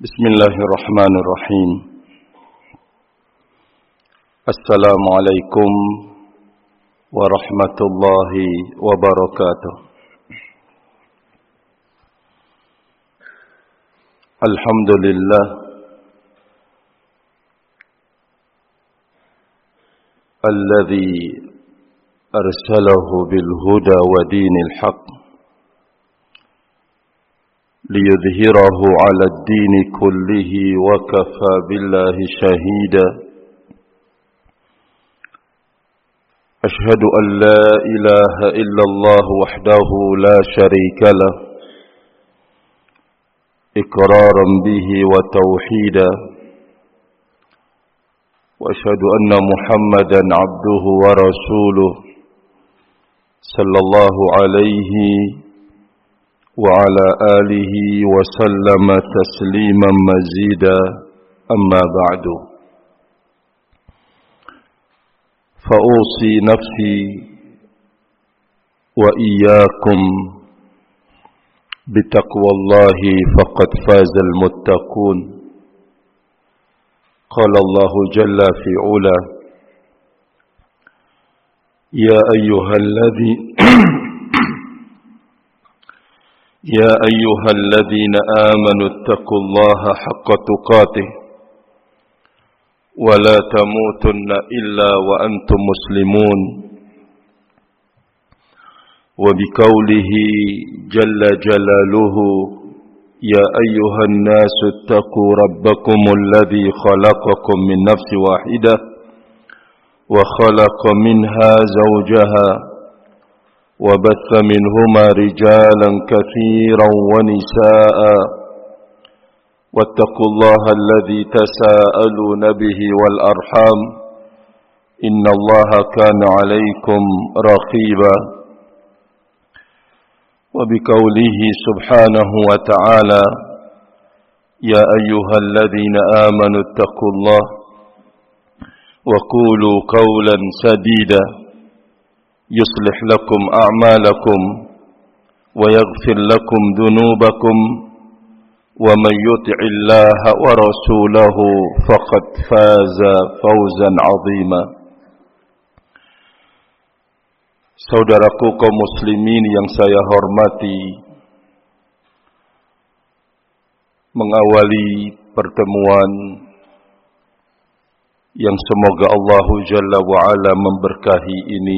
Bismillahirrahmanirrahim. Assalamualaikum warahmatullahi wabarakatuh. Alhamdulillah alladzi arsalahu bil huda wa dinil haqq ليظهره على الدين كله وكفى بالله شهيدا أشهد أن لا إله إلا الله وحده لا شريك له إقرارا به وتوحيدا وأشهد أن محمدا عبده ورسوله صلى الله عليه وعلى آله وسلم تسليما مزيدا أما بعد فأوصي نفسي وإياكم بتقوى الله فقد فاز المتقون قال الله جل في علا يا أيها الذين آمنوا اتقوا الله حق تقاته ولا تموتن إلا وأنتم مسلمون وبقوله جل جلاله يا أيها الناس اتقوا ربكم الذي خلقكم من نفس واحدة وخلق منها زوجها وبث منهما رجالا كثيرا ونساء واتقوا الله الذي تساءلون به والأرحام إن الله كان عليكم رقيبا وبقوله سبحانه وتعالى يا أيها الذين آمنوا اتقوا الله وقولوا قولا سديدا يصلح لكم أعمالكم ويغفر لكم ذنوبكم ومن يطع الله ورسوله فقد فاز فوزا عظيما. Saudaraku kaum muslimin yang saya hormati, mengawali pertemuan yang semoga Allah Jalla wa'ala memberkahi ini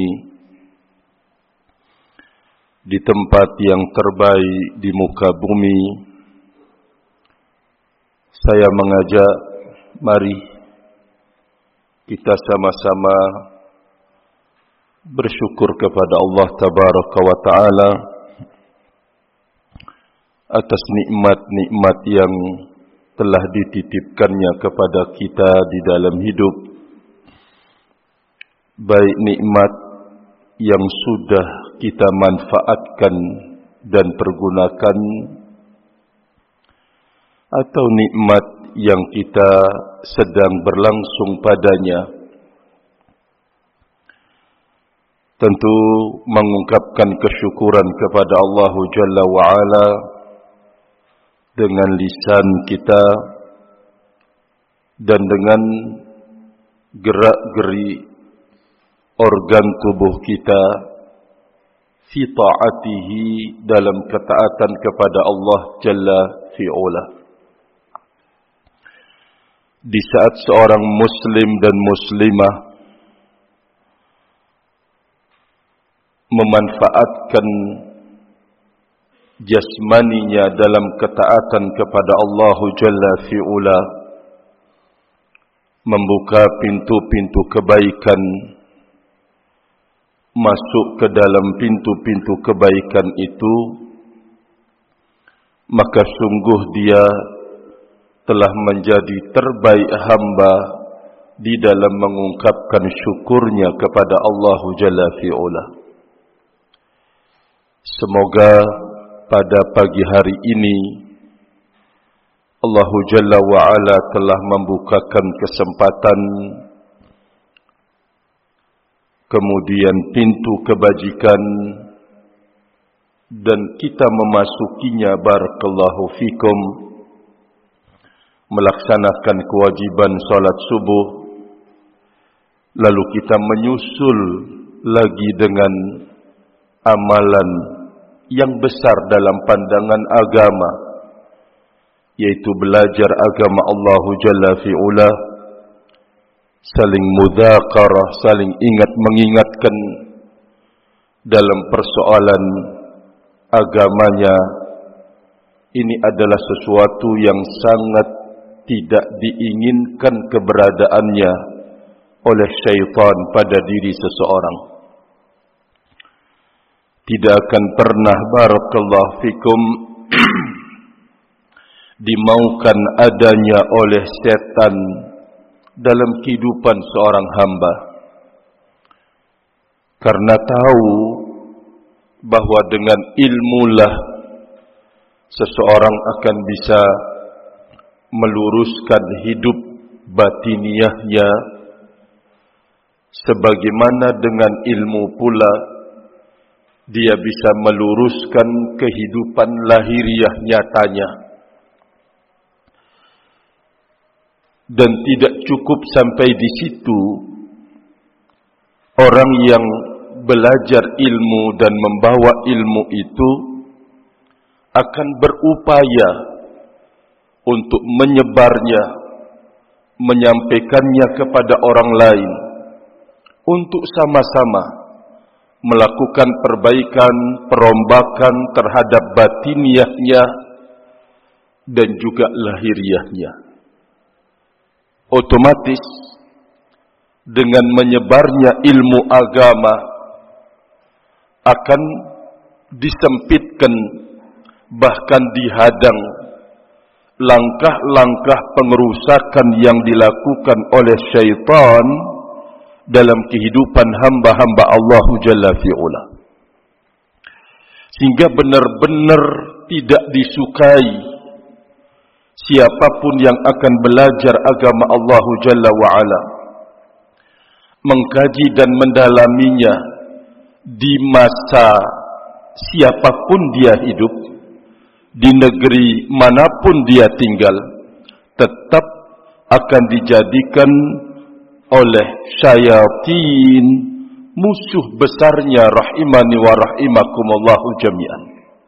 di tempat yang terbaik di muka bumi, saya mengajak mari kita sama-sama bersyukur kepada Allah Tabaraka wa Ta'ala atas nikmat-nikmat yang telah dititipkannya kepada kita di dalam hidup, baik nikmat yang sudah kita manfaatkan dan pergunakan atau nikmat yang kita sedang berlangsung padanya. Tentu mengungkapkan kesyukuran kepada Allah Jalla wa'ala dengan lisan kita dan dengan gerak-geri organ tubuh kita fi ta'atihi, dalam ketaatan kepada Allah Jalla fi'ula. Di saat seorang muslim dan muslimah memanfaatkan jasmaninya dalam ketaatan kepada Allah Jalla fi'ula, membuka pintu-pintu kebaikan, masuk ke dalam pintu-pintu kebaikan itu, maka sungguh dia telah menjadi terbaik hamba di dalam mengungkapkan syukurnya kepada Allah Jalla fi'ula. Semoga pada pagi hari ini Allah Jalla wa'ala telah membukakan kesempatan, kemudian pintu kebajikan, dan kita memasukinya, barakallahu fikum, melaksanakan kewajiban salat subuh, lalu kita menyusul lagi dengan amalan yang besar dalam pandangan agama, yaitu belajar agama Allah Jalla fi'ula, saling mudzakarah, saling ingat mengingatkan dalam persoalan agamanya. Ini adalah sesuatu yang sangat tidak diinginkan keberadaannya oleh syaitan pada diri seseorang. Tidak akan pernah, barakallahu fikum, dimaukan adanya oleh setan dalam kehidupan seorang hamba, karena tahu bahwa dengan ilmulah seseorang akan bisa meluruskan hidup batiniahnya, sebagaimana dengan ilmu pula dia bisa meluruskan kehidupan lahiriah nyatanya. Dan tidak cukup sampai di situ, orang yang belajar ilmu dan membawa ilmu itu akan berupaya untuk menyebarnya, menyampaikannya kepada orang lain, untuk sama-sama melakukan perbaikan, perombakan terhadap batiniahnya dan juga lahiriahnya. Otomatis dengan menyebarnya ilmu agama akan disempitkan, bahkan dihadang langkah-langkah pengerusakan yang dilakukan oleh syaitan dalam kehidupan hamba-hamba Allah Jalla fi'ula, sehingga benar-benar tidak disukai siapapun yang akan belajar agama Allah Jalla wa'ala, mengkaji dan mendalaminya di masa siapapun dia hidup, di negeri manapun dia tinggal, tetap akan dijadikan oleh syayatin musuh besarnya, rahimani wa rahimakumullahu jami'an.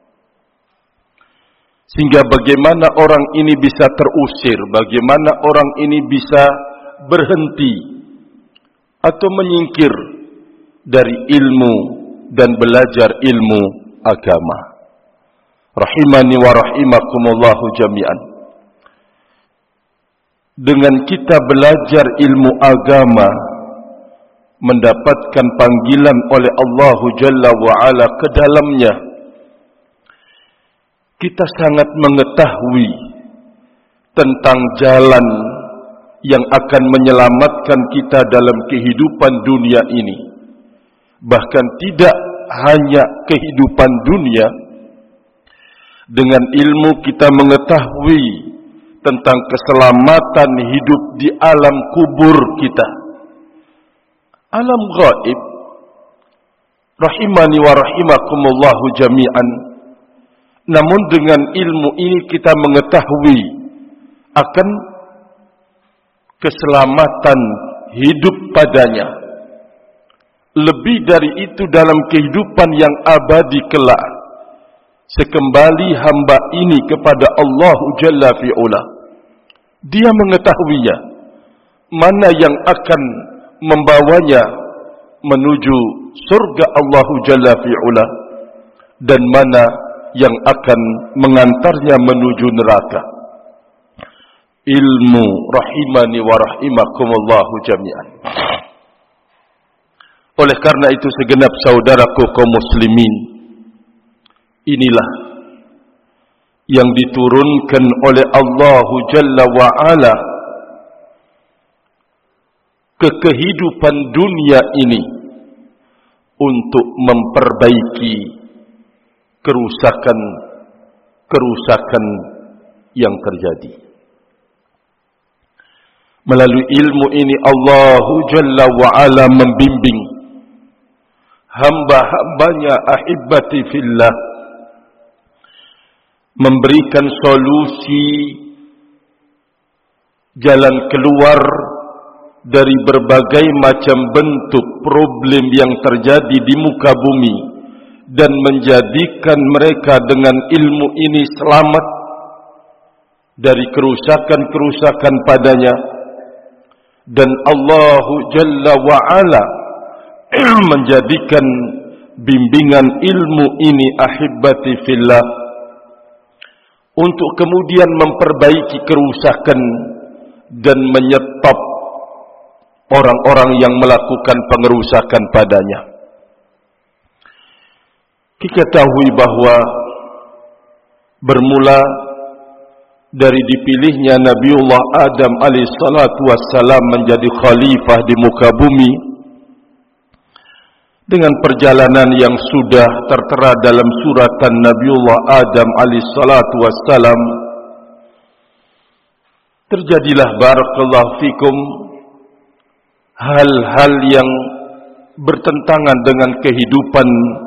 Sehingga bagaimana orang ini bisa terusir, bagaimana orang ini bisa berhenti atau menyingkir dari ilmu dan belajar ilmu agama. Rahimani wa rahimakumullahu jami'an. Dengan kita belajar ilmu agama, mendapatkan panggilan oleh Allah Jalla wa'ala ke dalamnya, kita sangat mengetahui tentang jalan yang akan menyelamatkan kita dalam kehidupan dunia ini. Bahkan tidak hanya kehidupan dunia, dengan ilmu kita mengetahui tentang keselamatan hidup di alam kubur kita, alam gaib. Rahimani wa rahimakumullahu jami'an. Namun dengan ilmu ini kita mengetahui akan keselamatan hidup padanya. Lebih dari itu, dalam kehidupan yang abadi kelak, sekembali hamba ini kepada Allah Jalla fi'ula, dia mengetahuinya mana yang akan membawanya menuju surga Allah Jalla fi'ula, dan mana yang akan mengantarnya menuju neraka. Ilmu, rahimani wa rahimakumullahu jami'an. Oleh karena itu, segenap saudaraku kaum muslimin, inilah yang diturunkan oleh Allah Jalla wa'ala ke kehidupan dunia ini untuk memperbaiki kerusakan yang terjadi. Melalui ilmu ini Allah Jalla wa'ala membimbing hamba-hambanya, ahibbati fillah, memberikan solusi jalan keluar dari berbagai macam bentuk problem yang terjadi di muka bumi dan menjadikan mereka dengan ilmu ini selamat dari kerusakan-kerusakan padanya. Dan Allah Jalla wa'ala menjadikan bimbingan ilmu ini ahibbati fillah untuk kemudian memperbaiki kerusakan dan menyetop orang-orang yang melakukan pengerusakan padanya. Kita ketahui bahwa bermula dari dipilihnya Nabiullah Adam alaihissalatu wassalam menjadi khalifah di muka bumi, dengan perjalanan yang sudah tertera dalam suratan Nabiullah Adam alaihissalatu wassalam, terjadilah barakallahu fikum hal-hal yang bertentangan dengan kehidupan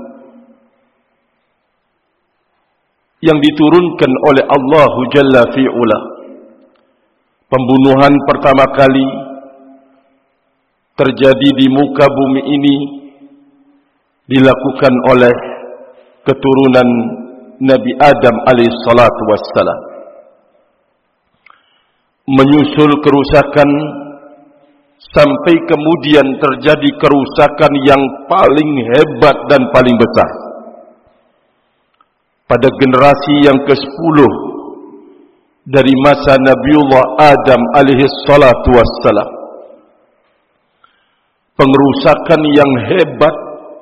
yang diturunkan oleh Allah Jalla fi'ula. Pembunuhan pertama kali terjadi di muka bumi ini dilakukan oleh keturunan Nabi Adam alaihissalatu wassalam. Menyusul kerusakan sampai kemudian terjadi kerusakan yang paling hebat dan paling besar pada generasi yang ke-10 dari masa Nabiullah Adam alaihissalatu wassalam. Pengerusakan yang hebat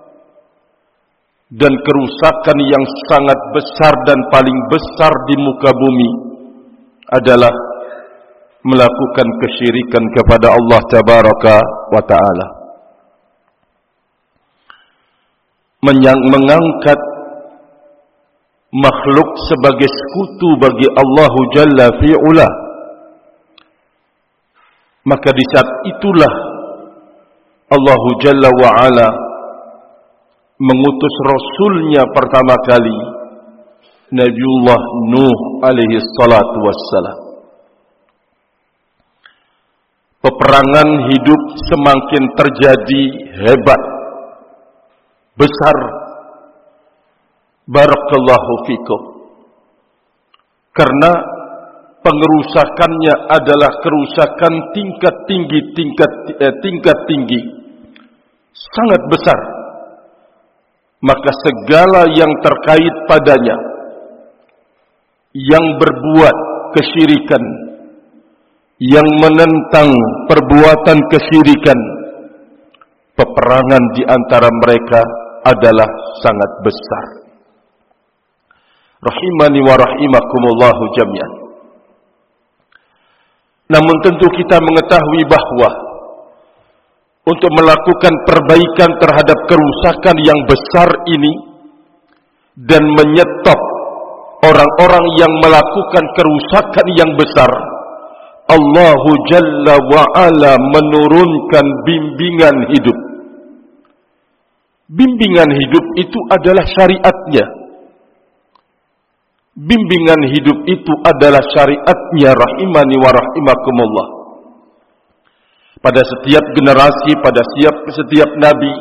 dan kerusakan yang sangat besar dan paling besar di muka bumi adalah melakukan kesyirikan kepada Allah Tabaraka wa Ta'ala, mengangkat makhluk sebagai sekutu bagi Allah Jalla fi'ula. Maka di saat itulah Allah Jalla wa'ala mengutus Rasulnya pertama kali, Nabiullah Nuh alaihi salatu wassalam. Peperangan hidup semakin terjadi hebat, besar. Barakallahu fikum. Karena pengerusakannya adalah kerusakan tingkat tinggi, sangat besar. Maka segala yang terkait padanya, yang berbuat kesyirikan, yang menentang perbuatan kesyirikan, peperangan di antara mereka adalah sangat besar. Rahimani wa rahimakumullahu jami'an. Namun tentu kita mengetahui bahwa untuk melakukan perbaikan terhadap kerusakan yang besar ini dan menyetop orang-orang yang melakukan kerusakan yang besar, Allah Jalla wa'ala menurunkan bimbingan hidup. Bimbingan hidup itu adalah syariatnya. Bimbingan hidup itu adalah syariatnya, rahimani wa rahimakumullah. Pada setiap generasi, pada setiap nabi,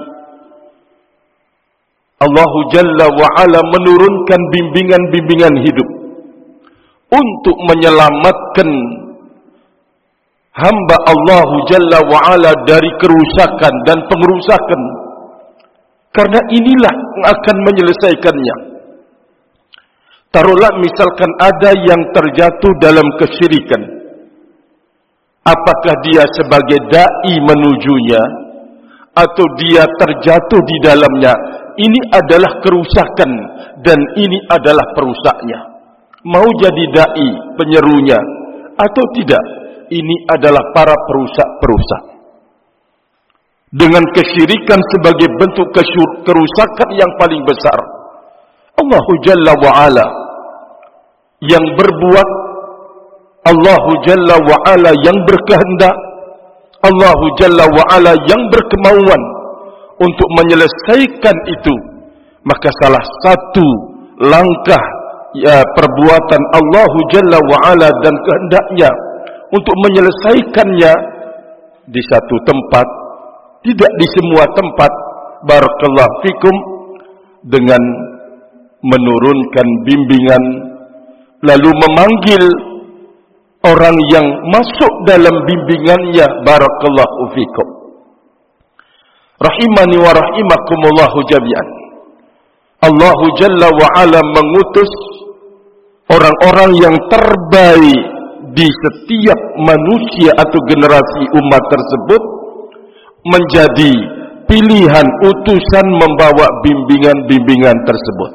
Allah Jalla wa'ala menurunkan bimbingan-bimbingan hidup untuk menyelamatkan hamba Allah Jalla wa'ala dari kerusakan dan pengerusakan. Karena inilah yang akan menyelesaikannya. Taruhlah misalkan ada yang terjatuh dalam kesyirikan. Apakah dia sebagai da'i menujunya atau dia terjatuh di dalamnya? Ini adalah kerusakan dan ini adalah perusaknya. Mau jadi da'i penyerunya atau tidak, ini adalah para perusak-perusak. Dengan kesyirikan sebagai bentuk kerusakan yang paling besar, Allah Jalla wa'ala yang berbuat, Allah Jalla wa'ala yang berkehendak, Allah Jalla wa'ala yang berkemauan untuk menyelesaikan itu. Maka salah satu langkah perbuatan Allah Jalla wa'ala dan kehendaknya untuk menyelesaikannya di satu tempat, tidak di semua tempat. Barakallahu fikum, dengan menurunkan bimbingan, lalu memanggil orang yang masuk dalam bimbingannya. Barakallahu fikum, rahimani wa rahimakumullahu jami'an. Allah Jalla wa Ala mengutus orang-orang yang terbaik di setiap manusia atau generasi umat tersebut menjadi pilihan utusan membawa bimbingan-bimbingan tersebut.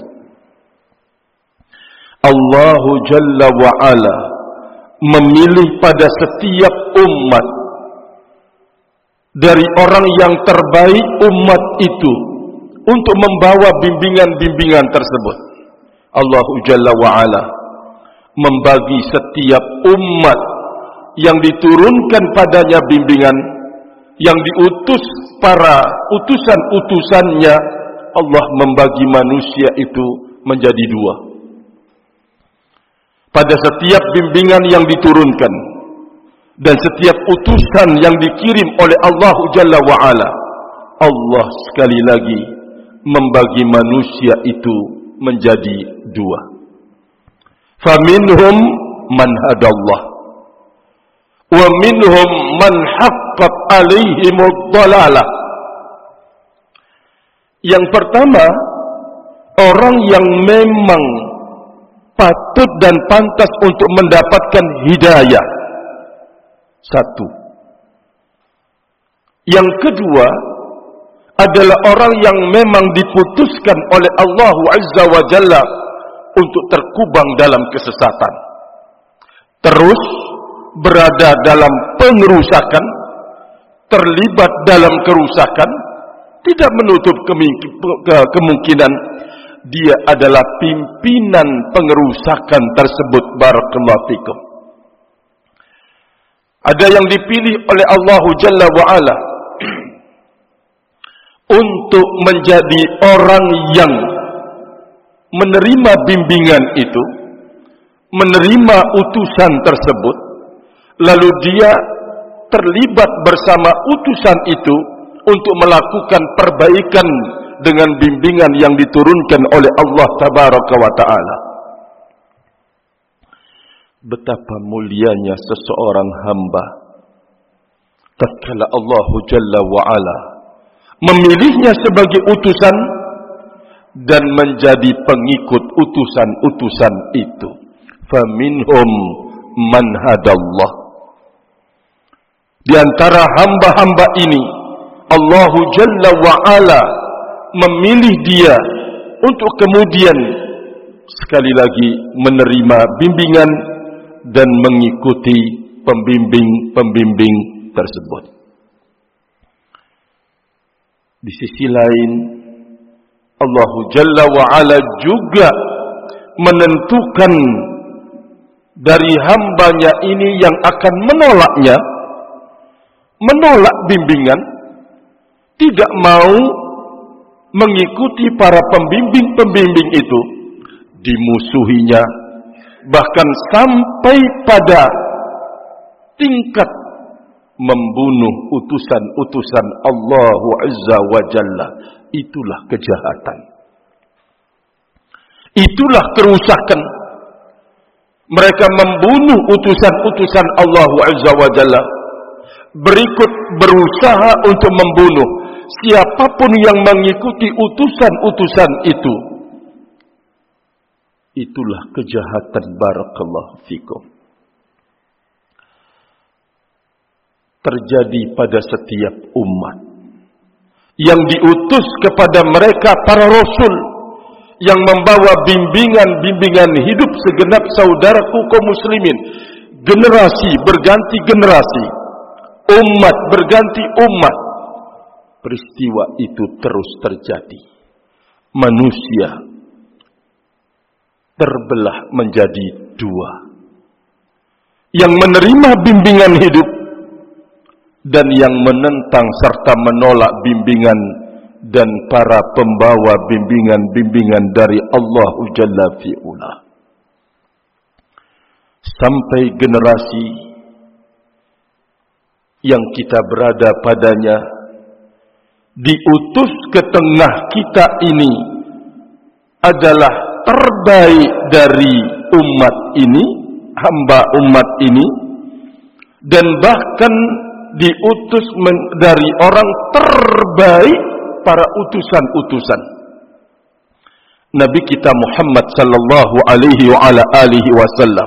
Allah Jalla wa Ala memilih pada setiap umat dari orang yang terbaik umat itu untuk membawa bimbingan-bimbingan tersebut. Allah Jalla wa Ala membagi setiap umat yang diturunkan padanya bimbingan, yang diutus para utusan-utusannya. Allah membagi manusia itu menjadi dua. Pada setiap bimbingan yang diturunkan dan setiap utusan yang dikirim oleh Allah Jalla wa Ala, Allah sekali lagi membagi manusia itu menjadi dua. Faminhum man hadallah wa minhum man haqqat alaihimud dhalalah. Yang pertama, orang yang memang patut dan pantas untuk mendapatkan hidayah. Satu. Yang kedua adalah orang yang memang diputuskan oleh Allah Azza wa Jalla untuk terkubang dalam kesesatan, terus berada dalam pengerusakan, terlibat dalam kerusakan, tidak menutup kemungkinan dia adalah pimpinan pengerusakan tersebut. Barakallahu fikum. Ada yang dipilih oleh Allah Jalla wa Ala untuk menjadi orang yang menerima bimbingan itu, menerima utusan tersebut, lalu dia terlibat bersama utusan itu untuk melakukan perbaikan dengan bimbingan yang diturunkan oleh Allah Tabaraka wa Ta'ala. Betapa mulianya seseorang hamba tatkala Allah Jalla wa Ala memilihnya sebagai utusan dan menjadi pengikut utusan-utusan itu. Faminhum man hadallah. Di antara hamba-hamba ini, Allah Jalla wa Ala memilih dia untuk kemudian sekali lagi menerima bimbingan dan mengikuti pembimbing-pembimbing tersebut. Di sisi lain, Allah Jalla wa Ala juga menentukan dari hambanya ini yang akan menolaknya, menolak bimbingan, tidak mau mengikuti para pembimbing-pembimbing itu, dimusuhinya, bahkan sampai pada tingkat membunuh utusan-utusan Allah Azza wa Jalla. Itulah kejahatan, itulah kerusakan. Mereka membunuh utusan-utusan Allah Azza wa Jalla, berikut berusaha untuk membunuh siapapun yang mengikuti utusan-utusan itu. Itulah kejahatan. Barakallahu fikum. Terjadi pada setiap umat yang diutus kepada mereka para rasul yang membawa bimbingan-bimbingan hidup segenap saudaraku kaum muslimin. Generasi berganti generasi, umat berganti umat, peristiwa itu terus terjadi. Manusia terbelah menjadi dua, yang menerima bimbingan hidup dan yang menentang serta menolak bimbingan dan para pembawa bimbingan-bimbingan dari Allah Jalla fi'ula. Sampai generasi yang kita berada padanya, diutus ke tengah kita ini adalah terbaik dari umat ini, hamba umat ini, dan bahkan diutus dari orang terbaik para utusan-utusan. Nabi kita Muhammad sallallahu alaihi wa ala alihi wasallam.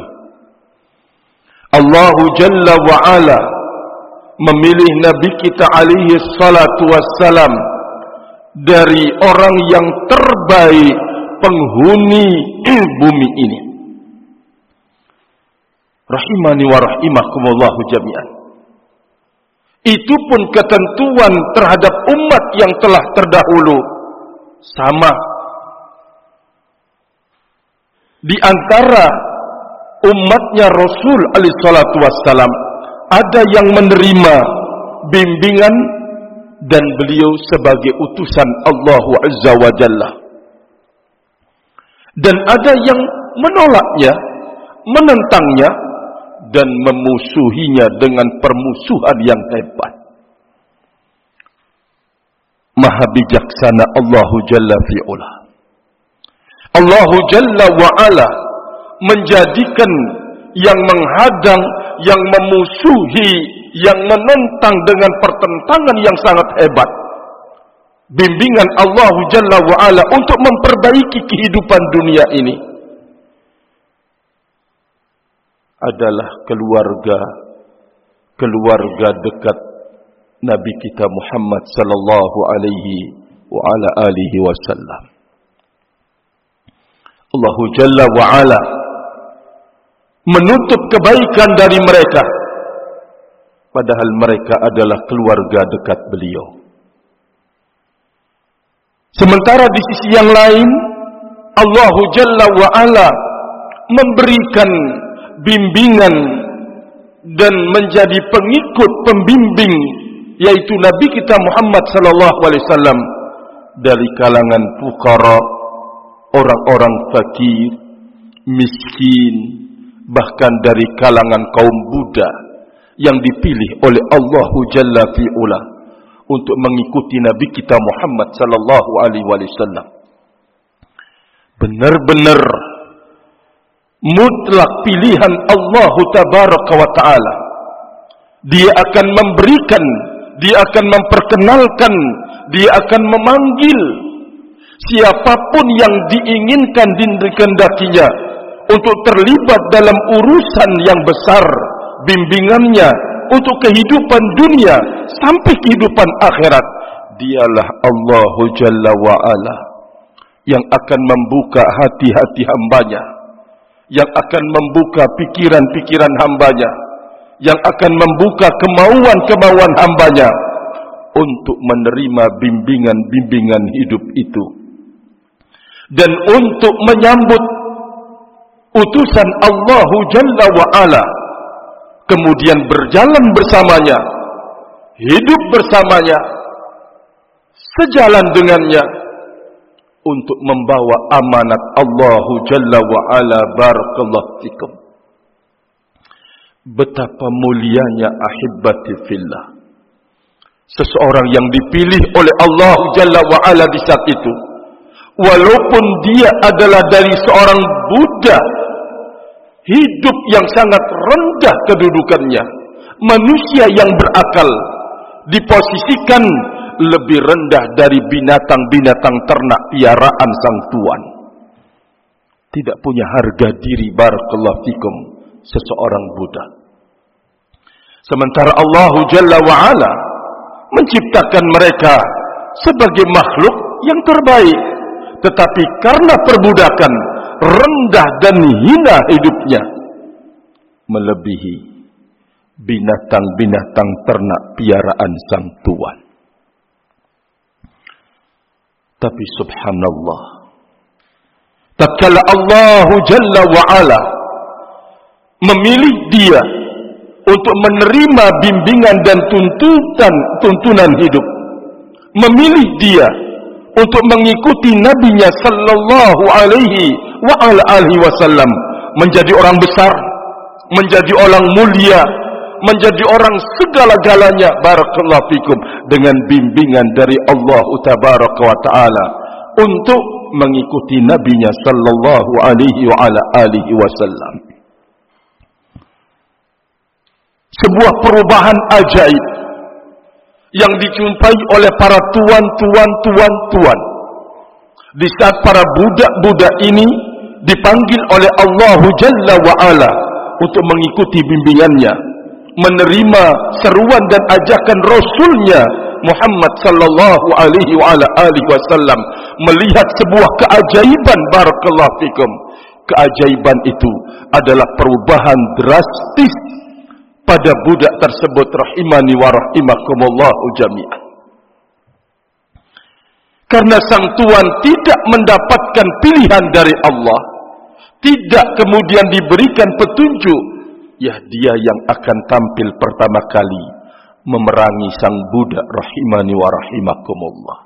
Allah Jalla wa ala memilih Nabi kita alaihi salatu wassalam dari orang yang terbaik penghuni bumi ini. Rahimani wa rahimakumullahu jami'an. Itu pun ketentuan terhadap umat yang telah terdahulu sama. Di antara umatnya Rasul alaihi salatu wassalam ada yang menerima bimbingan dan beliau sebagai utusan Allah Azza wa Jalla. Dan ada yang menolaknya, menentangnya, dan memusuhinya dengan permusuhan yang hebat. Maha bijaksana Allah Jalla fi'ula. Allah Jalla wa'ala menjadikan yang menghadang, yang memusuhi, yang menentang dengan pertentangan yang sangat hebat. Bimbingan Allah Jalla wa'ala untuk memperbaiki kehidupan dunia ini adalah keluarga dekat Nabi kita Muhammad sallallahu alaihi wa ala alihi wasallam. Allah Jalla wa ala menuntut kebaikan dari mereka, padahal mereka adalah keluarga dekat beliau. Sementara di sisi yang lain, Allah Jalla wa ala memberikan bimbingan dan menjadi pengikut pembimbing, yaitu Nabi kita Muhammad sallallahu alaihi wasallam, dari kalangan fuqara, orang-orang fakir, miskin, bahkan dari kalangan kaum Buddha yang dipilih oleh Allah Jalla fi'ula untuk mengikuti Nabi kita Muhammad sallallahu alaihi wasallam. Benar-benar mutlak pilihan Allah tabaraka wa ta'ala. Dia akan memberikan, dia akan memperkenalkan, dia akan memanggil siapapun yang diinginkan dan dikehendakinya untuk terlibat dalam urusan yang besar, bimbingannya untuk kehidupan dunia sampai kehidupan akhirat. Dialah Allah Jalla wa'ala yang akan membuka hati-hati hambanya, yang akan membuka pikiran-pikiran hambanya, yang akan membuka kemauan-kemauan hambanya untuk menerima bimbingan-bimbingan hidup itu, dan untuk menyambut utusan Allah Jalla wa'ala, kemudian berjalan bersamanya, hidup bersamanya, sejalan dengannya, untuk membawa amanat Allah Jalla wa'ala. Barakallahu fikum. Betapa mulianya ahibbati fillah seseorang yang dipilih oleh Allah Jalla wa'ala di saat itu, walaupun dia adalah dari seorang Buddha, hidup yang sangat rendah kedudukannya, manusia yang berakal, diposisikan lebih rendah dari binatang-binatang ternak piaraan sang tuan. Tidak punya harga diri, barakallahu fikum, seseorang Buddha. Sementara Allah Jalla wa'ala menciptakan mereka sebagai makhluk yang terbaik, tetapi karena perbudakan, rendah dan hina hidupnya, melebihi binatang-binatang ternak piaraan sang tuan. Tapi subhanallah, tatkala Allah Jalla wa'ala memilih dia untuk menerima bimbingan dan tuntunan hidup, memilih dia untuk mengikuti nabinya sallallahu alaihi wa ala alihi wasallam, menjadi orang besar, menjadi orang mulia, menjadi orang segala-galanya barakallahu fikum dengan bimbingan dari Allah tabaraka wa taala untuk mengikuti nabinya sallallahu alaihi wa ala alihi wasallam. Sebuah perubahan ajaib yang dijumpai oleh para tuan. Di saat para budak-budak ini dipanggil oleh Allah Jalla wa Ala untuk mengikuti bimbingannya, menerima seruan dan ajakan Rasulnya Muhammad sallallahu alaihi wa ala alihi wasallam, melihat sebuah keajaiban barakallahu fikum. Keajaiban itu adalah perubahan drastis pada budak tersebut rahimani wa rahimakumullahu jami'an. Karena sang tuan tidak mendapatkan pilihan dari Allah, tidak kemudian diberikan petunjuk, ya dia yang akan tampil pertama kali memerangi sang budak rahimani wa rahimakumullah.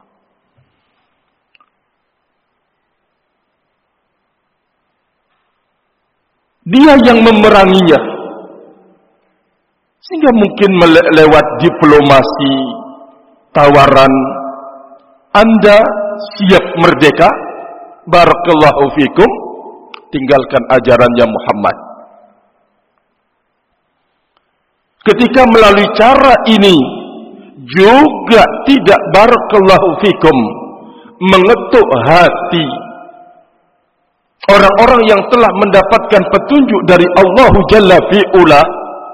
Dia yang memeranginya, sehingga mungkin lewat diplomasi, tawaran, Anda siap merdeka, barakallahu fikum, tinggalkan ajarannya Muhammad. Ketika melalui cara ini juga tidak barakallahu fikum mengetuk hati orang-orang yang telah mendapatkan petunjuk dari Allah Jalla fi'ula,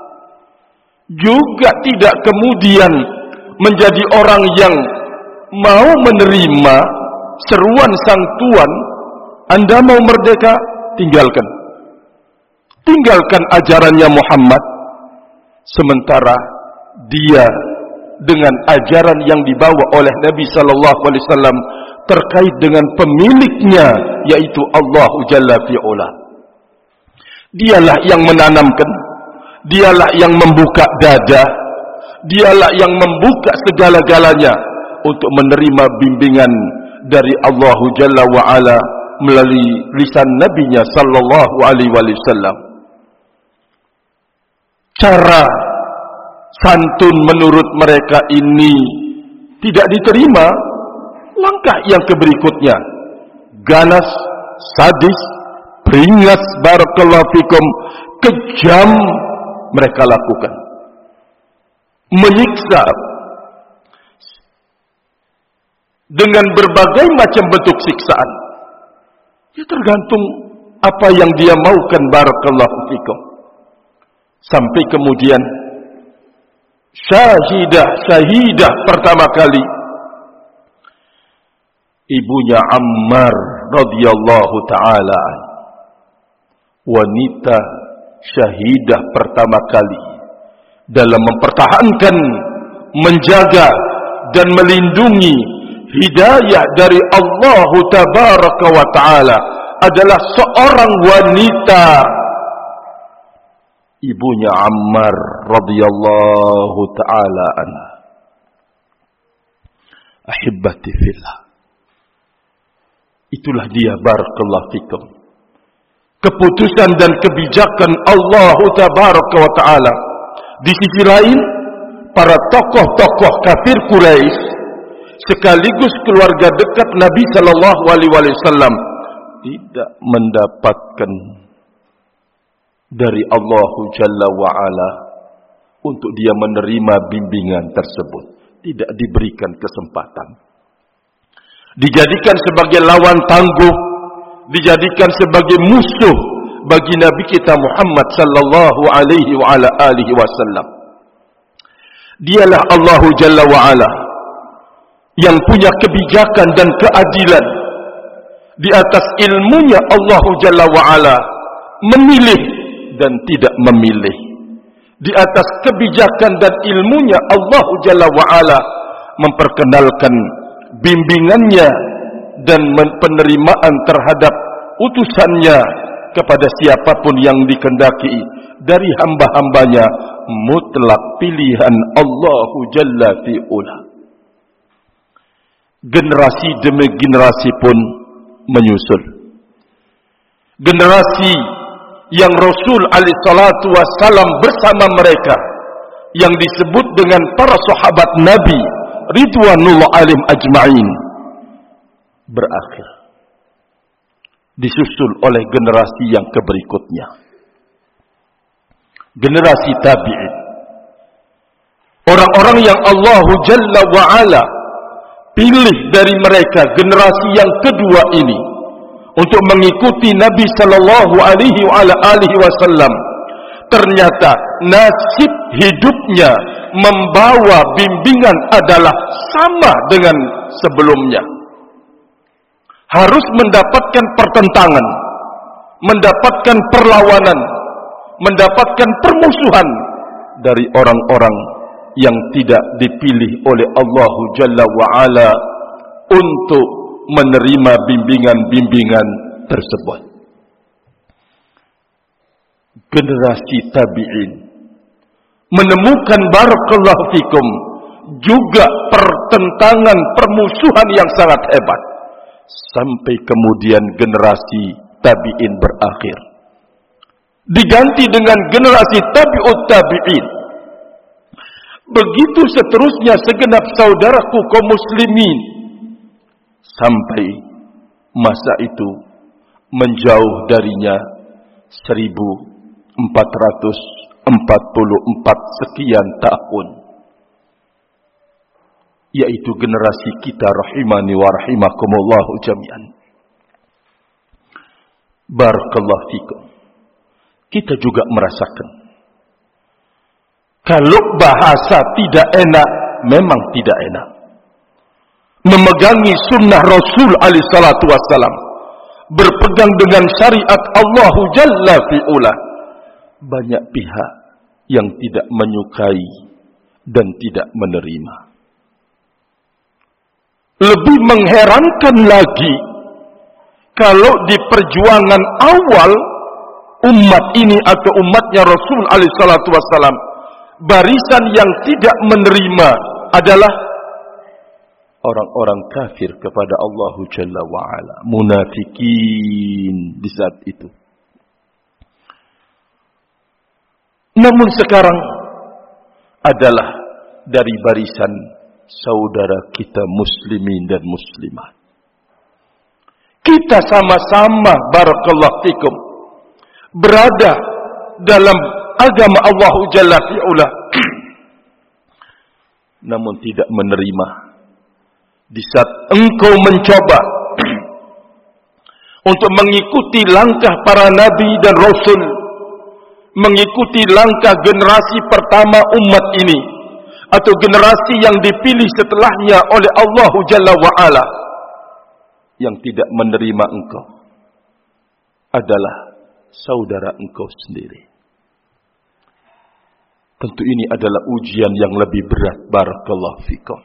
juga tidak kemudian menjadi orang yang mau menerima seruan sang tuan, Anda mau merdeka, tinggalkan ajarannya Muhammad. Sementara dia dengan ajaran yang dibawa oleh Nabi sallallahu alaihi wasallam terkait dengan pemiliknya, yaitu Allah Jalla fi'ula. Dialah yang menanamkan, dialah yang membuka dada, dialah yang membuka segala-galanya untuk menerima bimbingan dari Allah Jalla wa'ala melalui lisan nabinya sallallahu alaihi wasallam. Cara santun menurut mereka ini tidak diterima. Langkah yang berikutnya, ganas, sadis, beringas barakallahu fikum, kejam mereka lakukan, menyiksa dengan berbagai macam bentuk siksaan. Ya tergantung apa yang dia maukan barakallahu fikum. Sampai kemudian syahidah pertama kali ibunya Ammar radhiyallahu taala, wanita syahidah pertama kali dalam mempertahankan, menjaga dan melindungi hidayah dari Allah tabaraka wa taala adalah seorang wanita, ibunya Ammar radhiyallahu taala anha. Ahibbati fillah, itulah dia barakallahu fikum, keputusan dan kebijakan Allah tabaraka wa taala. Di sisi lain, para tokoh-tokoh kafir Quraisy sekaligus keluarga dekat Nabi sallallahu alaihi wasallam tidak mendapatkan dari Allah Jalla wa'ala untuk dia menerima bimbingan tersebut. Tidak diberikan kesempatan. Dijadikan sebagai lawan tangguh, dijadikan sebagai musuh bagi Nabi kita Muhammad sallallahu alaihi wa ala alihi wasallam. Dialah Allah Jalla wa'ala yang punya kebijakan dan keadilan. Di atas ilmunya Allah Jalla wa'ala memilih dan tidak memilih. Di atas kebijakan dan ilmunya Allah Jalla wa'ala memperkenalkan bimbingannya dan penerimaan terhadap utusannya kepada siapapun yang dikehendaki dari hamba-hambanya, mutlak pilihan Allah Jalla fi'ula. Generasi demi generasi pun menyusul. Generasi yang Rasul alaihi salatu wassalam bersama mereka yang disebut dengan para sahabat Nabi ridwanullah alaihim ajma'in berakhir, disusul oleh generasi yang berikutnya, generasi tabi'in, orang-orang yang Allah Jalla wa'ala pilih dari mereka generasi yang kedua ini untuk mengikuti Nabi sallallahu alaihi wasallam. Ternyata nasib hidupnya membawa bimbingan adalah sama dengan sebelumnya. Harus mendapatkan pertentangan, mendapatkan perlawanan, mendapatkan permusuhan dari orang-orang yang tidak dipilih oleh Allah Jalla wa'ala untuk menerima bimbingan-bimbingan tersebut. Generasi tabi'in menemukan barakallahu fikum juga pertentangan, permusuhan yang sangat hebat, sampai kemudian generasi tabi'in berakhir, diganti dengan generasi tabi'ut tabi'in. Begitu seterusnya segenap saudaraku kaum muslimin, sampai masa itu menjauh darinya 1444 sekian tahun, yaitu generasi kita rahimani wa rahimakumullahu jami'an. Barakallahu fikum. Kita juga merasakan kalau bahasa tidak enak, memang tidak enak. Memegangi sunnah Rasul alaihi salatu wassalam, berpegang dengan syariat Allah Jalla fi'ula, banyak pihak yang tidak menyukai dan tidak menerima. Lebih mengherankan lagi kalau di perjuangan awal umat ini atau umatnya Rasul alaihi salatu wassalam, barisan yang tidak menerima adalah orang-orang kafir kepada Allah Jalla wa'ala, munafikin di saat itu. Namun sekarang adalah dari barisan saudara kita muslimin dan muslimat. Kita sama-sama barakallahu fikum berada dalam agama Allah Jalla fi'ula, namun tidak menerima. Di saat engkau mencoba untuk mengikuti langkah para nabi dan rasul, mengikuti langkah generasi pertama umat ini, atau generasi yang dipilih setelahnya oleh Allah Jalla wa'ala, yang tidak menerima engkau adalah saudara engkau sendiri. Tentu ini adalah ujian yang lebih berat, barakallahu fikum.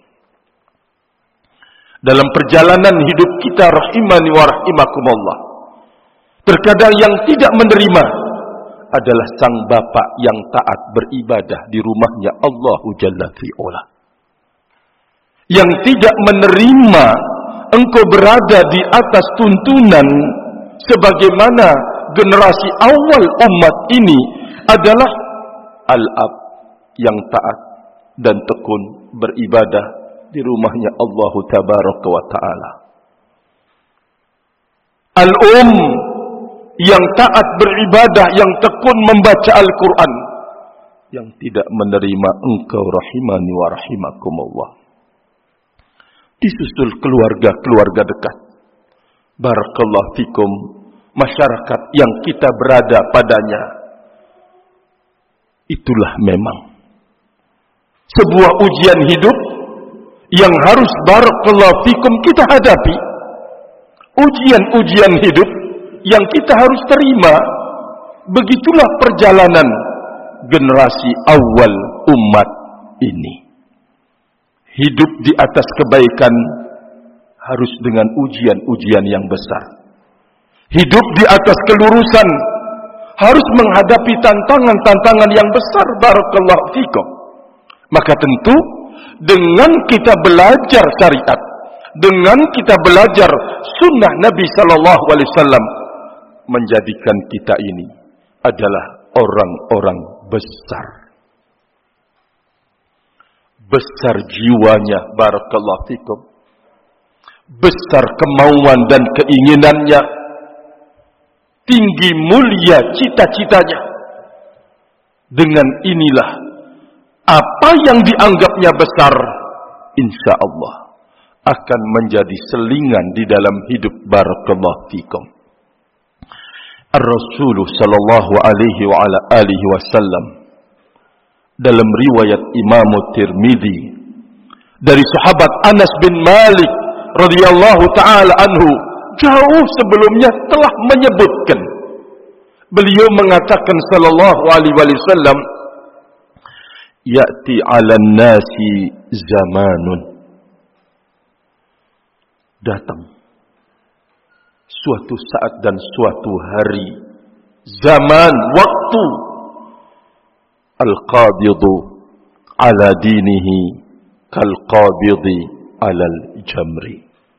Dalam perjalanan hidup kita rahimani wa rahimakumullah, terkadang yang tidak menerima adalah sang bapak yang taat beribadah di rumahnya Allah Jalla fi'ula. Yang tidak menerima engkau berada di atas tuntunan sebagaimana generasi awal umat ini adalah al-ab yang taat dan tekun beribadah di rumahnya Allah tabaraka wa ta'ala. Al-um yang taat beribadah, yang tekun membaca Al-Quran, yang tidak menerima engkau rahimani wa rahimakumullah. Disusul keluarga-keluarga dekat. Barakallahu fikum, masyarakat yang kita berada padanya. Itulah memang sebuah ujian hidup yang harus barakallahu fikum kita hadapi. Ujian-ujian hidup yang kita harus terima. Begitulah perjalanan generasi awal umat ini. Hidup di atas kebaikan harus dengan ujian-ujian yang besar. Hidup di atas kelurusan harus menghadapi tantangan-tantangan yang besar, barakallahu fikum. Maka tentu dengan kita belajar syariat, dengan kita belajar sunnah Nabi sallallahu alaihi wasallam, menjadikan kita ini adalah orang-orang besar. besar jiwanya, barakallahu fikum, besar kemauan dan keinginannya, tinggi mulia cita-citanya. Dengan inilah apa yang dianggapnya besar, insya Allah akan menjadi selingan di dalam hidup, barakallahu fikum. Ar-Rasul sallallahu alaihi wa ala alihi wasallam dalam riwayat Imam Tirmidzi dari sahabat Anas bin Malik radhiyallahu taala anhu, jauh sebelumnya telah menyebutkan, beliau mengatakan sallallahu alaihi wasallam, ya'ti 'alan nasi zamanun, datang suatu saat dan suatu hari, zaman, waktu, al-qabidu ala dinihi kal-qabidi alal jamri.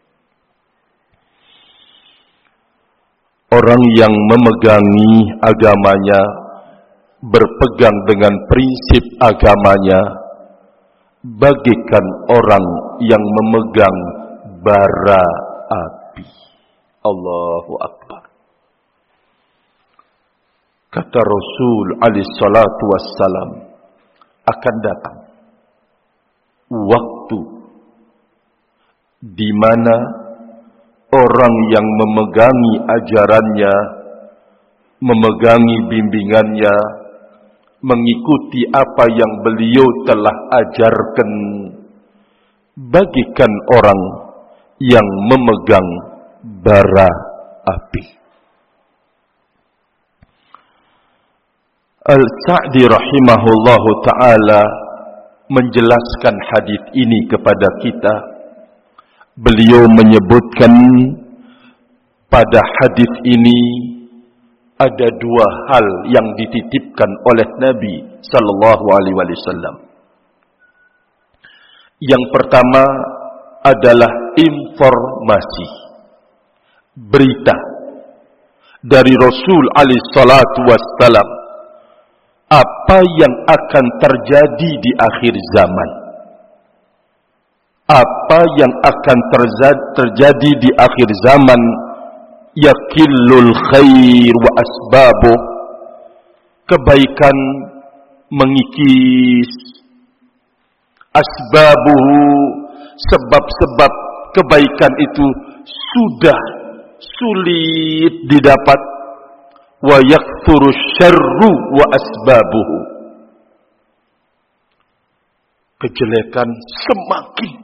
Orang yang memegangi agamanya, berpegang dengan prinsip agamanya, bagaikan orang yang memegang bara api. Allahu Akbar. Kata Rasul alaihi salatu wassalam, akan datang waktu di mana orang yang memegangi ajarannya, memegangi bimbingannya, mengikuti apa yang beliau telah ajarkan, bagikan orang yang memegang bara api. Al-Sa'di rahimahullahu ta'ala menjelaskan hadis ini kepada kita. Beliau menyebutkan pada hadis ini ada dua hal yang dititipkan oleh Nabi sallallahu alaihi wasallam. Yang pertama adalah informasi, berita dari Rasul alaihi salatu wassalam, apa yang akan terjadi di akhir zaman. Apa yang akan terjadi di akhir zaman, yakillul khair wa asbabuh, kebaikan mengikis, asbabuhu, sebab-sebab kebaikan itu sudah sulit didapat, wa yakthuru syarru wa asbabuhu, kejelekan semakin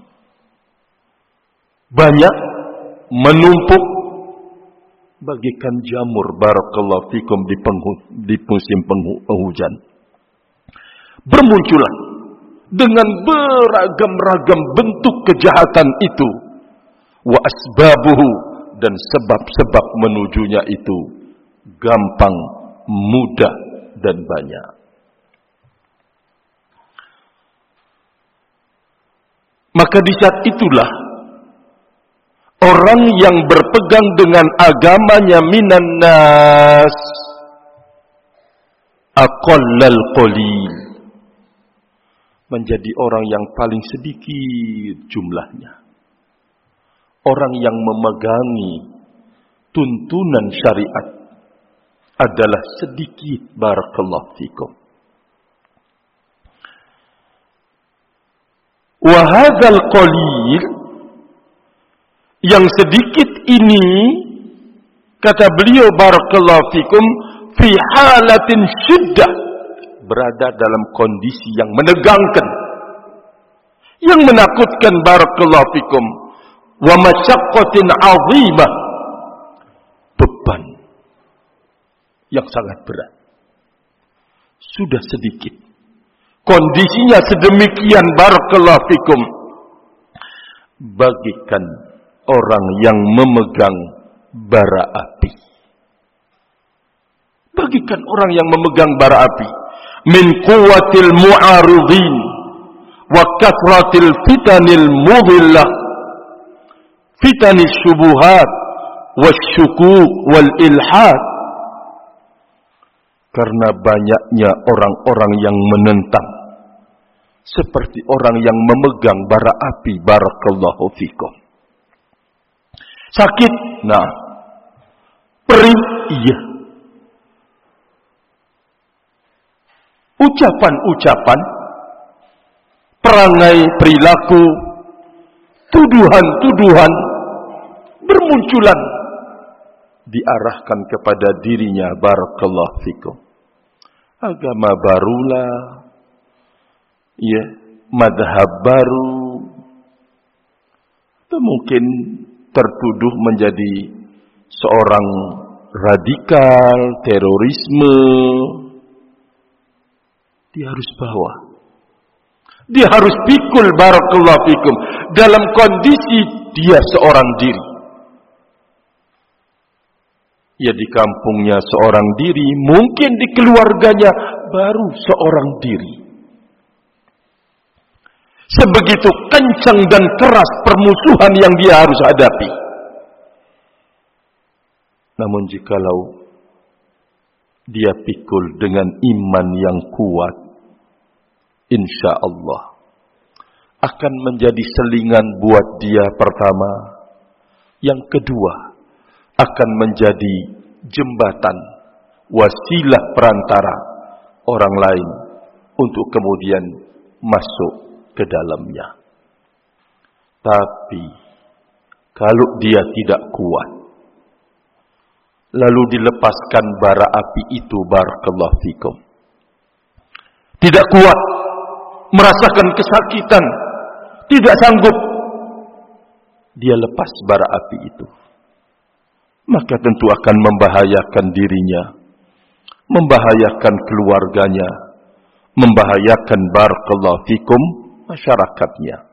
banyak menumpuk bagikan jamur, barakallahu fikum, di musim penghujan. Bermunculan dengan beragam-ragam bentuk kejahatan itu, wa asbabuhu, dan sebab-sebab menujunya itu gampang, mudah, dan banyak. Maka di saat itulah orang yang berpegang dengan agamanya minan nas aqallal qalil, menjadi orang yang paling sedikit jumlahnya. Orang yang memegangi tuntunan syariat adalah sedikit, barakallahu fikum. Wa hadzal qalil, yang sedikit ini, kata beliau barakallahu fikum, fi halatin syiddah, berada dalam kondisi yang menegangkan, yang menakutkan, barakallahu fikum, wa masyaqqatin 'azimah, beban yang sangat berat. Sudah sedikit, kondisinya sedemikian, barakallahu fikum, bagikan orang yang memegang bara api. Bagikan orang yang memegang bara api, min quwwatil mu'aridin wa kathratil fitanil mudhillah, fitanis syubuhat wasyukuk wal ilhad, karena banyaknya orang-orang yang menentang, seperti orang yang memegang bara api. Barakallahu fikum. Sakit, nah. Perih, iya. Ucapan-ucapan, perangai, perilaku, tuduhan-tuduhan bermunculan diarahkan kepada dirinya. Barakallahu fikum. Agama barulah, ya, madhab baru, atau mungkin tertuduh menjadi seorang radikal, terorisme. Dia harus bawa, dia harus pikul. Barakallahu fikum. Dalam kondisi dia seorang diri. Ya, di kampungnya seorang diri, mungkin di keluarganya baru seorang diri. Sebegitu kencang dan keras permusuhan yang dia harus hadapi. Namun jikalau dia pikul dengan iman yang kuat, insya Allah akan menjadi selingan buat dia pertama. Yang kedua, akan menjadi jembatan, wasilah perantara orang lain untuk kemudian masuk ke dalamnya. Tapi kalau dia tidak kuat, lalu dilepaskan bara api itu, barakallahu fikum, tidak kuat, merasakan kesakitan, tidak sanggup, dia lepas bara api itu, maka tentu akan membahayakan dirinya, membahayakan keluarganya, membahayakan barakallahu fikum masyarakatnya.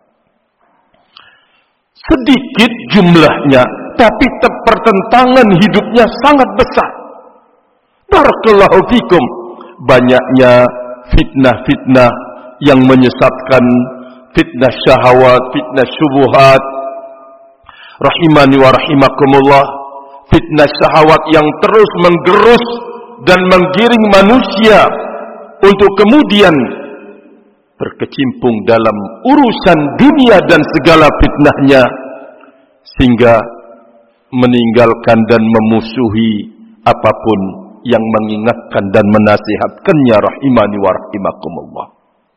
Sedikit jumlahnya, tapi pertentangan hidupnya sangat besar. Barakallahu fikum. Banyaknya fitnah-fitnah yang menyesatkan, fitnah syahwat, fitnah syubuhat. Rahimani wa rahimakumullah. Fitnah syahwat yang terus menggerus dan menggiring manusia untuk kemudian berkecimpung dalam urusan dunia dan segala fitnahnya, sehingga meninggalkan dan memusuhi apapun yang mengingatkan dan menasihatkannya. Rahimani wa rahimakumullah.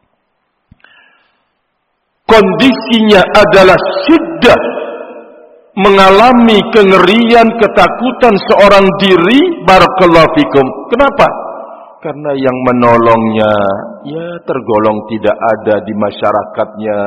Kondisinya adalah syiddah, mengalami kengerian, ketakutan seorang diri. Barakallahu fikum. Kenapa? Karena yang menolongnya ya tergolong tidak ada di masyarakatnya.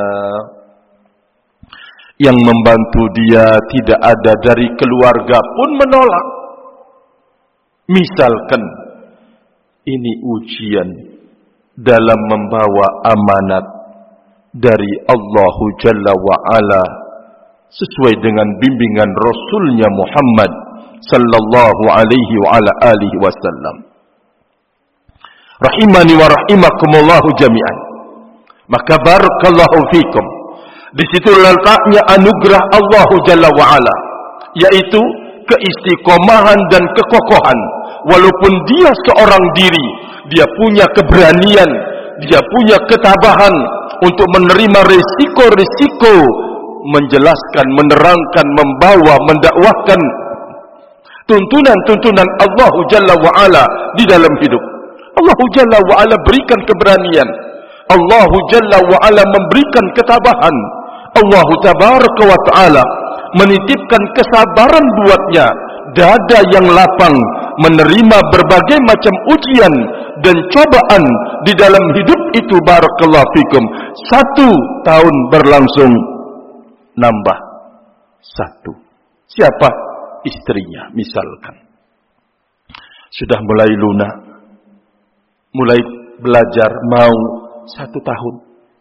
Yang membantu dia tidak ada, dari keluarga pun menolak. Misalkan ini ujian dalam membawa amanat dari Allah Jalla wa'ala sesuai dengan bimbingan Rasulnya Muhammad sallallahu alaihi wa ala alihi wasallam. Rahimani wa rahimakumullahu jami'an. Maka barakallahu fikum. Di situ letaknya anugerah Allah Jalla wa'ala, yaitu keistiqomahan dan kekokohan. Walaupun dia seorang diri, dia punya keberanian, dia punya ketabahan untuk menerima risiko-risiko, menjelaskan, menerangkan, membawa, mendakwahkan tuntunan-tuntunan Allah Jalla wa'ala di dalam hidup. Allah Jalla wa'ala berikan keberanian, Allah Jalla wa'ala memberikan ketabahan, Allah Tabaraka wa ta'ala menitipkan kesabaran buatnya, dada yang lapang menerima berbagai macam ujian dan cobaan di dalam hidup itu. Barakallahu fikum. 1 tahun berlangsung, nambah 1. Siapa? Istrinya misalkan. Sudah mulai lunak, mulai belajar, mau 1 tahun.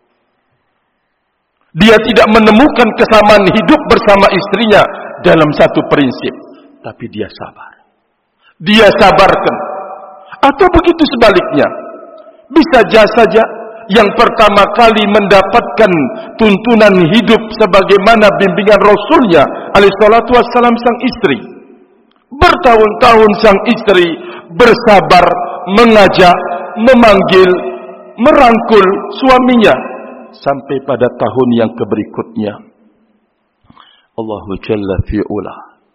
Dia tidak menemukan kesamaan hidup bersama istrinya dalam satu prinsip, tapi dia sabar. Dia sabarkan. Atau begitu sebaliknya, bisa saja yang pertama kali mendapatkan tuntunan hidup sebagaimana bimbingan Rasulnya alaihi salatu wassalam, sang istri. Bertahun-tahun sang istri bersabar, mengajak, memanggil, merangkul suaminya sampai pada tahun yang berikutnya Allah Jalla fi'ula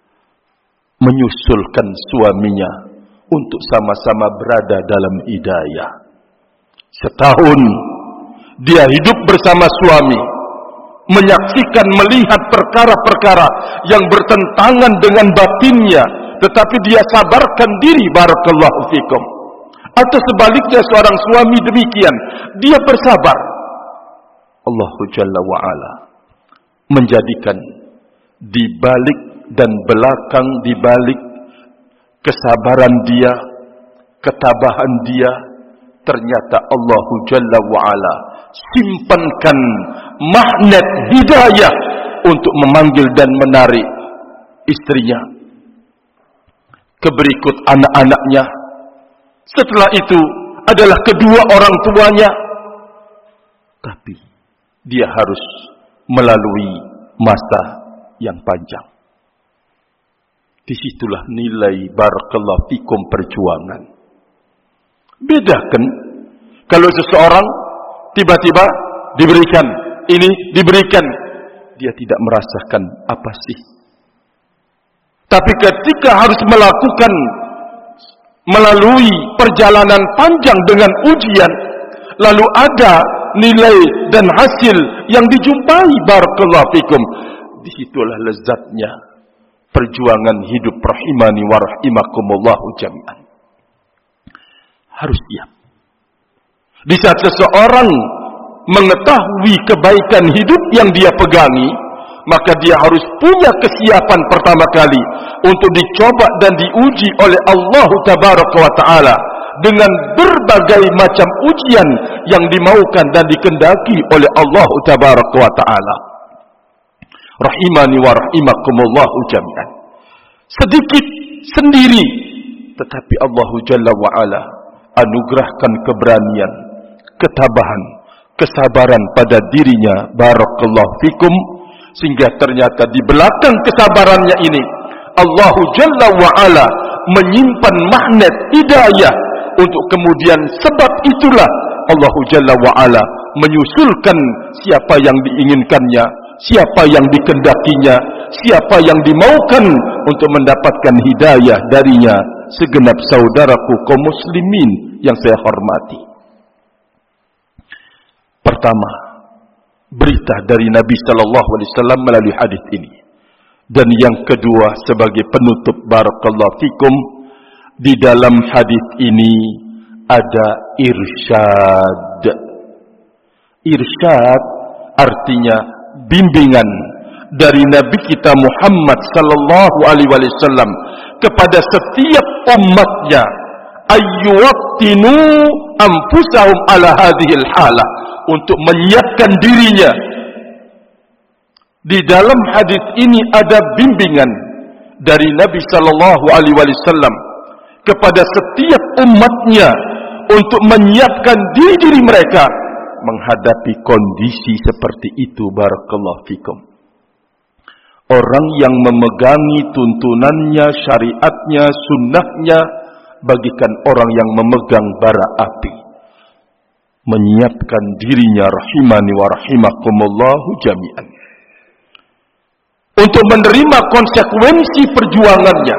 menyusulkan suaminya untuk sama-sama berada dalam hidayah. Setahun dia hidup bersama suami, menyaksikan, melihat perkara-perkara yang bertentangan dengan batinnya, tetapi dia sabarkan diri, barakallahu fikum. Atau sebaliknya seorang suami demikian, dia bersabar. Allah Jalla wa'ala menjadikan di balik dan belakang, di balik kesabaran dia, ketabahan dia, ternyata Allah Jalla wa'ala simpankan magnet hidayah untuk memanggil dan menarik istrinya ke berikut anak-anaknya. Setelah itu adalah kedua orang tuanya. Tapi dia harus melalui masa yang panjang. Disitulah nilai barakallahu fikum perjuangan. Bedakan kalau seseorang tiba-tiba diberikan ini, diberikan, dia tidak merasakan apa sih. Tapi ketika harus melakukan melalui perjalanan panjang dengan ujian, lalu ada nilai dan hasil yang dijumpai, barakallahu fikum, disitulah lezatnya perjuangan hidup, rahimani wa rahimakumullahu jami'an. Harus siap. Di saat seseorang mengetahui kebaikan hidup yang dia pegangi, maka dia harus punya kesiapan pertama kali untuk dicoba dan diuji oleh Allah Tabaraka wa Ta'ala dengan berbagai macam ujian yang dimaukan dan dikendaki oleh Allah Tabaraka wa Ta'ala. Rahimani wa rahimakumullahu jami'an. Sedikit sendiri, tetapi Allah Jalla wa Ala anugerahkan keberanian, ketabahan, kesabaran pada dirinya, barakallahu fikum, sehingga ternyata di belakang kesabarannya ini Allah Jalla wa Ala menyimpan magnet hidayah untuk kemudian sebab itulah Allah Jalla wa Ala menyusulkan siapa yang diinginkannya, siapa yang dikendakinya, siapa yang dimaukan untuk mendapatkan hidayah darinya, segenap saudaraku kaum muslimin yang saya hormati. Pertama, berita dari Nabi sallallahu alaihi wasallam melalui hadis ini. Dan yang kedua, sebagai penutup, barakallahu fikum, di dalam hadis ini ada irsyad. Irsyad artinya bimbingan dari Nabi kita Muhammad sallallahu alaihi wasallam kepada setiap umatnya, ayyuwattinu anfusahum ala hadhil halah, untuk menyiapkan dirinya. Di dalam hadis ini ada bimbingan dari Nabi sallallahu alaihi wasallam kepada setiap umatnya untuk menyiapkan diri mereka menghadapi kondisi seperti itu, barakallahu fikum. Orang yang memegangi tuntunannya, syariatnya, sunnahnya, bagikan orang yang memegang bara api. Menyiapkan dirinya, rahimani wa rahimakumullahu jami'an, untuk menerima konsekuensi perjuangannya.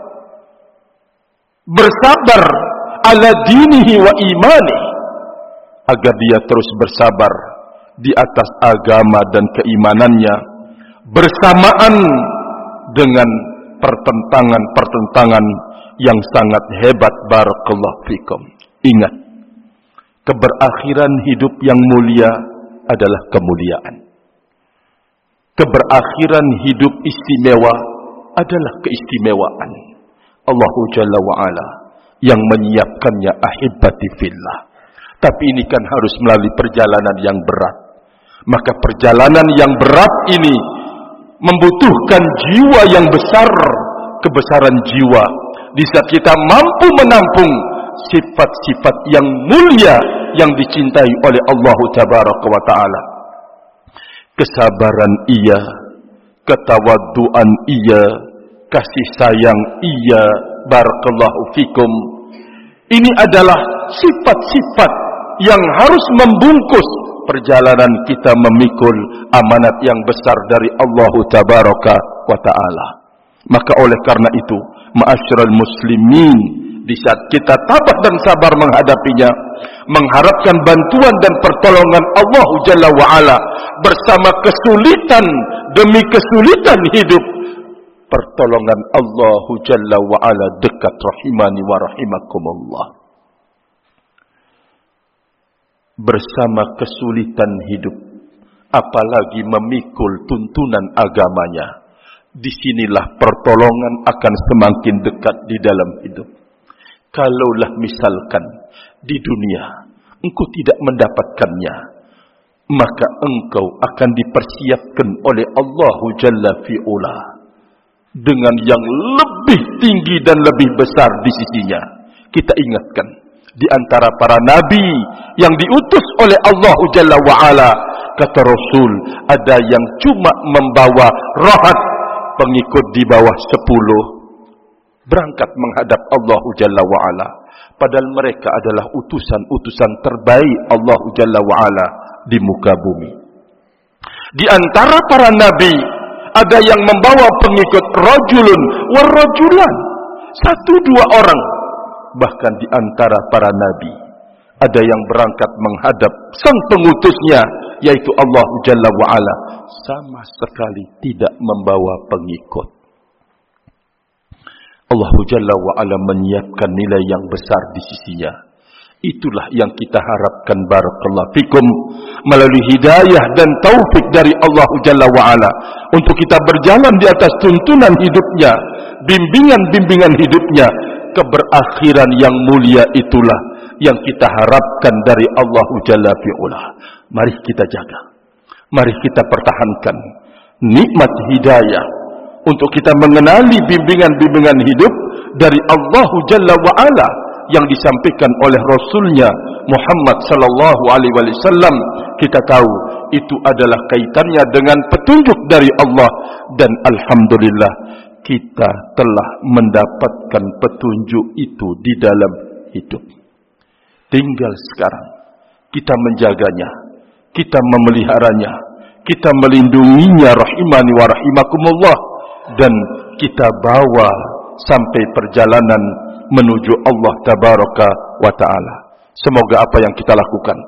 Bersabar ala dinihi wa imani, agar dia terus bersabar di atas agama dan keimanannya, bersamaan dengan pertentangan-pertentangan yang sangat hebat, barakallahu fikum. Ingat, keberakhiran hidup yang mulia adalah kemuliaan. Keberakhiran hidup istimewa adalah keistimewaan. Allah Jalla wa'ala yang menyiapkannya, ahibati fillah. Tapi ini kan harus melalui perjalanan yang berat. Maka perjalanan yang berat ini membutuhkan jiwa yang besar, kebesaran jiwa. Di saat kita mampu menampung sifat-sifat yang mulia yang dicintai oleh Allah Tabaraka wa Ta'ala. Kesabaran iya, ketawaduan iya, kasih sayang iya, barakallahu fikum. Ini adalah sifat-sifat yang harus membungkus perjalanan kita memikul amanat yang besar dari Allah Tabaraka wa Ta'ala. Maka oleh karena itu, ma'asyiral muslimin, di saat kita tabah dan sabar menghadapinya, mengharapkan bantuan dan pertolongan Allah Jalla wa'ala, bersama kesulitan demi kesulitan hidup, pertolongan Allah Jalla wa'ala dekat, rahimani wa rahimakumullah. Bersama kesulitan hidup, apalagi memikul tuntunan agamanya, disinilah pertolongan akan semakin dekat di dalam hidup. Kalaulah misalkan di dunia engkau tidak mendapatkannya, maka engkau akan dipersiapkan oleh Allah Jalla fi'ula dengan yang lebih tinggi dan lebih besar di sisinya. Kita ingatkan, di antara para nabi yang diutus oleh Allah Jalla wa'ala, kata Rasul, ada yang cuma membawa rohat, pengikut di bawah 10, berangkat menghadap Allah Jalla wa'ala. Padahal mereka adalah utusan-utusan terbaik Allah Jalla wa'ala di muka bumi. Di antara para nabi, ada yang membawa pengikut rajulun warajulan, 1-2 orang. Bahkan di antara para nabi, ada yang berangkat menghadap sang pengutusnya, yaitu Allah Jalla wa'ala, sama sekali tidak membawa pengikut. Allah Jalla wa'ala menyiapkan nilai yang besar di sisinya. Itulah yang kita harapkan, barakallahu fikum, melalui hidayah dan taufik dari Allah Jalla wa'ala, untuk kita berjalan di atas tuntunan hidupnya, bimbingan-bimbingan hidupnya, keberakhiran yang mulia. Itulah yang kita harapkan dari Allah Jalla fi'ula. Mari kita jaga, mari kita pertahankan nikmat hidayah, untuk kita mengenali bimbingan-bimbingan hidup dari Allah Jalla wa'ala yang disampaikan oleh Rasulnya Muhammad sallallahu alaihi wasallam. Kita tahu itu adalah kaitannya dengan petunjuk dari Allah, dan alhamdulillah kita telah mendapatkan petunjuk itu di dalam hidup. Tinggal sekarang kita menjaganya, kita memeliharanya, kita melindunginya, rahimani wa rahimakumullah, dan kita bawa sampai perjalanan menuju Allah Tabaraka wa Ta'ala. Semoga apa yang kita lakukan,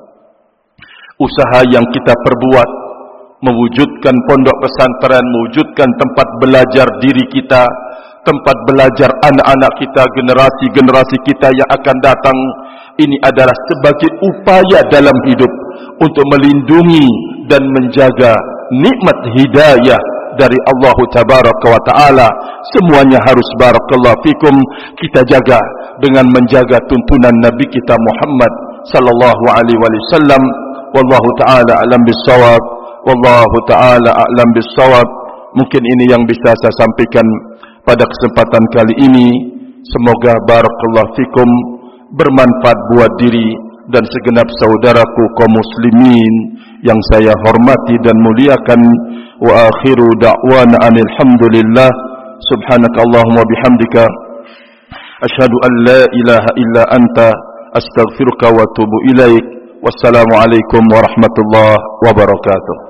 usaha yang kita perbuat, mewujudkan pondok pesantren, mewujudkan tempat belajar diri kita, tempat belajar anak-anak kita, generasi-generasi kita yang akan datang, ini adalah sebagai upaya dalam hidup untuk melindungi dan menjaga nikmat hidayah dari Allah Tabaraka wa Ta'ala. Semuanya harus, barakallahu fikum, kita jaga dengan menjaga tuntunan Nabi kita Muhammad sallallahu alaihi wasallam. Wallahu ta'ala a'lam bis-shawab. Wallahu ta'ala a'lam bis-shawab. Mungkin ini yang bisa saya sampaikan pada kesempatan kali ini. Semoga, barakallahu fikum, bermanfaat buat diri dan segenap saudaraku kaum muslimin yang saya hormati dan muliakan. Wa akhiru da'wana anil hamdulillah. Subhanakallahumma bihamdika asyhadu an la ilaha illa anta astaghfiruka wa atubu ilaik. Wassalamu alaikum warahmatullahi wabarakatuh.